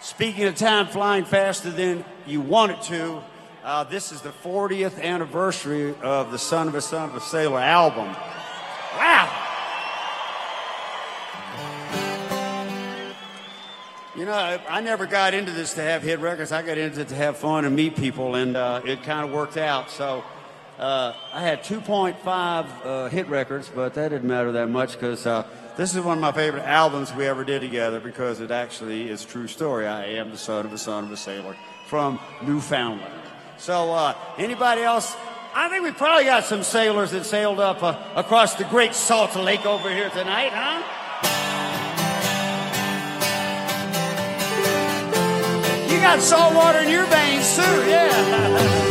Speaking of time flying faster than you want it to, this is the 40th anniversary of the Son of a Sailor album. Wow! You know, I never got into this to have hit records. I got into it to have fun and meet people, and it kind of worked out. So I had 2.5 hit records, but that didn't matter that much because this is one of my favorite albums we ever did together because it actually is a true story. I am the son of a sailor from Newfoundland. So anybody else? I think we probably got some sailors that sailed up across the Great Salt Lake over here tonight, huh? You got salt water in your veins too, yeah.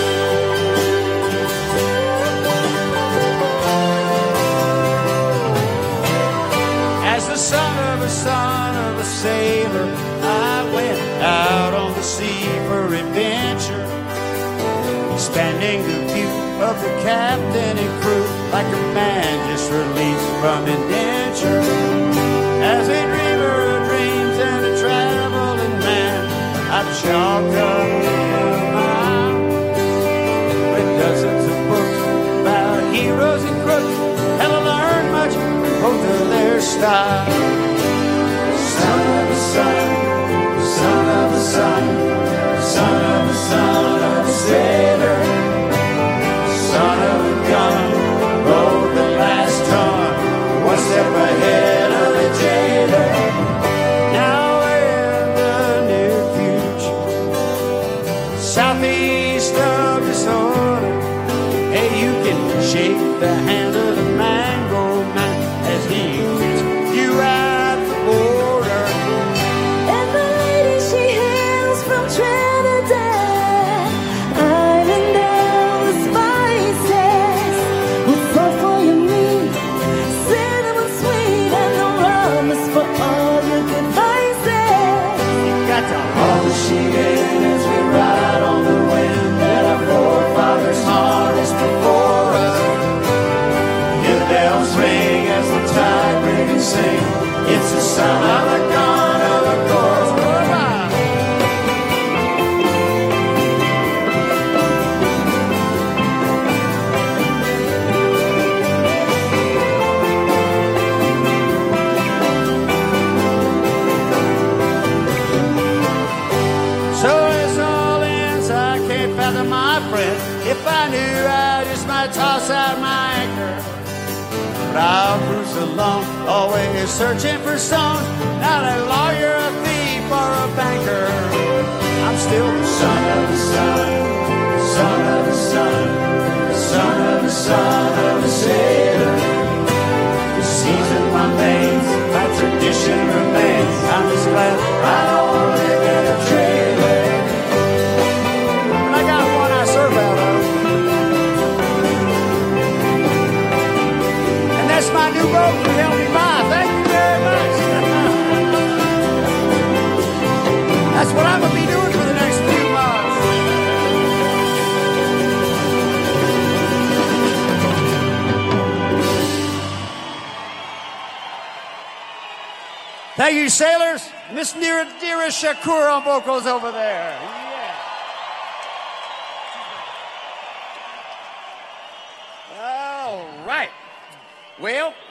As the son of a sailor, I went out on the sea for adventure, expanding the view of the captain and crew like a man just released from indenture. As a dreamer of dreams and a traveling man, I jogged up the mile with dozens of books about heroes and crooks, and I learned much from both of their style. Son of a son, son of a son, son of a son of a sailor, son of a gun, rode the last ton, one step ahead of the jailer. Now in the near future, southeast of disorder, hey, you can shake the hand of the mango man as he greets you at the border. And the lady, she hails from Trinidad, ironing down the spices with sulfur you need, cinnamon sweet, and the rum is for all your good vices. Got to haul the sheet in as we ride on the wind that our forefathers harnessed before us. Hear the bells ring as the tide ring and sing. It's the son of a gun of a chorus. So it's all ends, I can't fathom, my friend. If I knew, I just might toss out my anchor. But I'll cruise along, always searching for songs. Not a lawyer, a thief, or a banker. I'm still the son of a son, son of a son, son of a son of a sailor. The seas in my veins, my tradition remains. I'm just glad I don't live in a trailer. And I got one I serve out of. And that's my new boat to help me buy. Thank you very much. That's what I'm going to be doing for the next few months. Thank you, sailors. Miss Dira Shakur on vocals over there. Yeah. All right. Well,